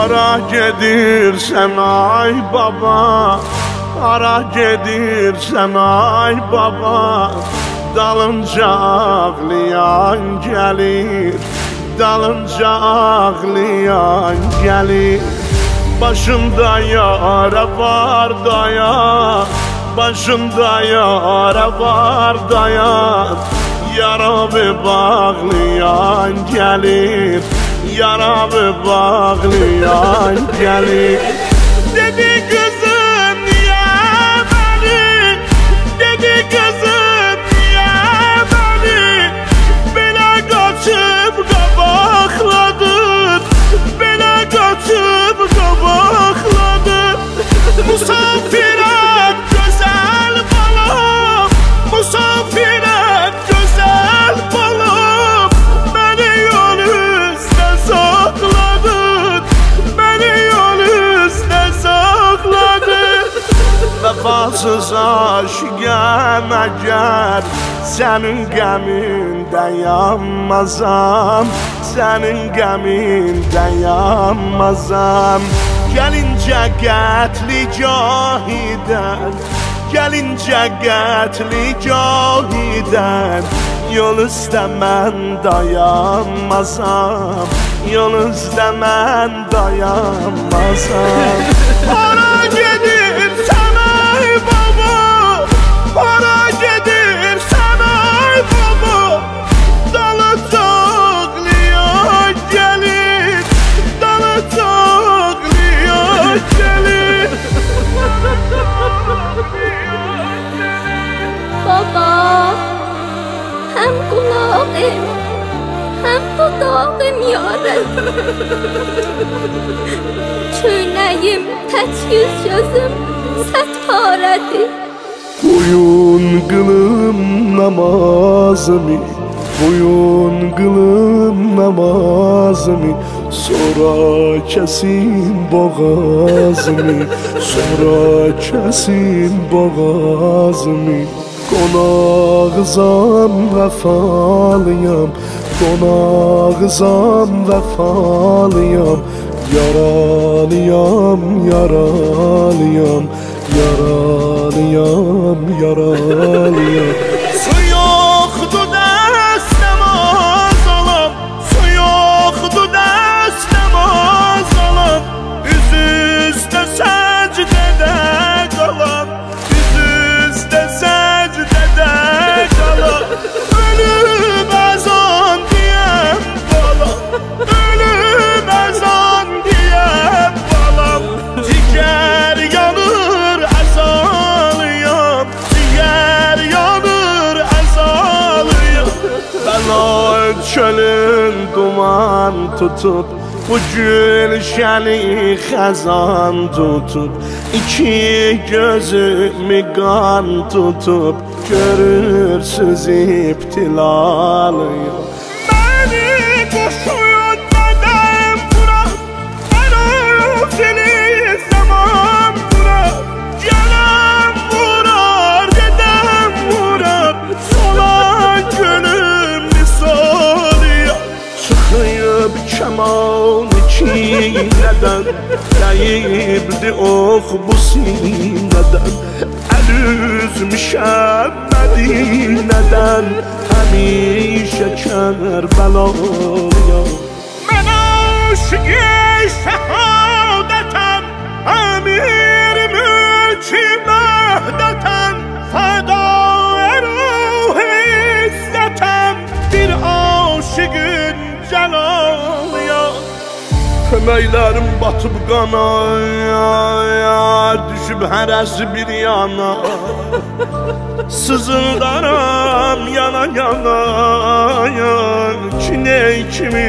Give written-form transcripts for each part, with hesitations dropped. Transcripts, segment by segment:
Hara gedirsen ay baba, hara gedirsen ay baba, dalınca ağlayan gelir, dalınca ağlayan gelir. Başında yara var dayan, başında yara var dayan, yaramı bağlayan gelir, yaramı bağlayan gelir. Dedi kızım niye beni, dedi kızım niye beni böyle kaçıp kabakladın, böyle kaçıp kabakladın. Musafire güzel balam, musafire güzel balam, beni yol üstüne sakladın, beni yol üstüne sakladın. Vefasız aşıqam eğer, senin geminden yanmazam, senin geminden yanmazam. Gelince qətli cahidən, gelince qətli cahidən, yol üstə mən dayanmazam, yol üstə mən dayanmazam. Hara gedirsən ay baba, hara gedirsən ay baba, dalınca ağlayan gelir, dalınca ağlayan gelir. Baba, hem kulağım hem dudağım yarın, çöynəyim, tək yüz gözüm sətparədir. Boyun qılım namazımı, boyun qılım namazımı, sonra kesin boğazımı, sonra kesin boğazımı. Qonağızam vəfalıyam, qonağızam vəfalıyam, yaralıyam, yaralıyam, yaralıyam, yaralıyam. Su yoxdur dəstəm azalam, su yoxdur dəstəm azalam, üz-üstə səcdədə qalam, üz-üstə səcdədə qalam. Ölüm əzan deyəm balam, ölüm əzan deyəm balam, digər yanır əzalıyam, digər yanır əzalıyam. Bəlaət çölün duman tutub, bu gülşəni xəzan tutub, iki gözümü qan tutub, görürsüz ibtilalıyım. Beni qoşuyun nədəm bura, mən özünü zaman bura, gələm vurar, gedəm vurar, solan gülüm misalıyam. Çıxıyıb kəman çiynədən, dəyibdi ox bu sinədən, əl üzmüşəm Mədinədən, həmişə Kərbəlayam. Mən aşıqı şəhadətəm, əmir mülki məhdətəm, fədaə ruh izzətəm, bir aşıqın cəlalıyam. Köməklərim batıb qana, düşüb hərəsi bir yana, sızıldaram yana yana, ki ney kimi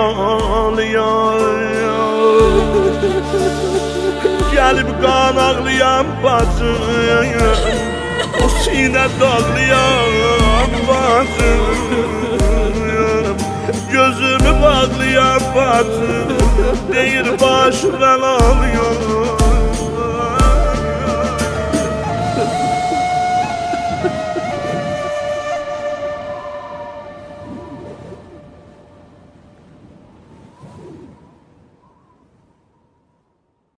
nəvalıyam. Gəlib qan ağlayan bacım, o sinə dağlayan bacım, gözümü bağlayan bacım, deyir baş bəlalıyam.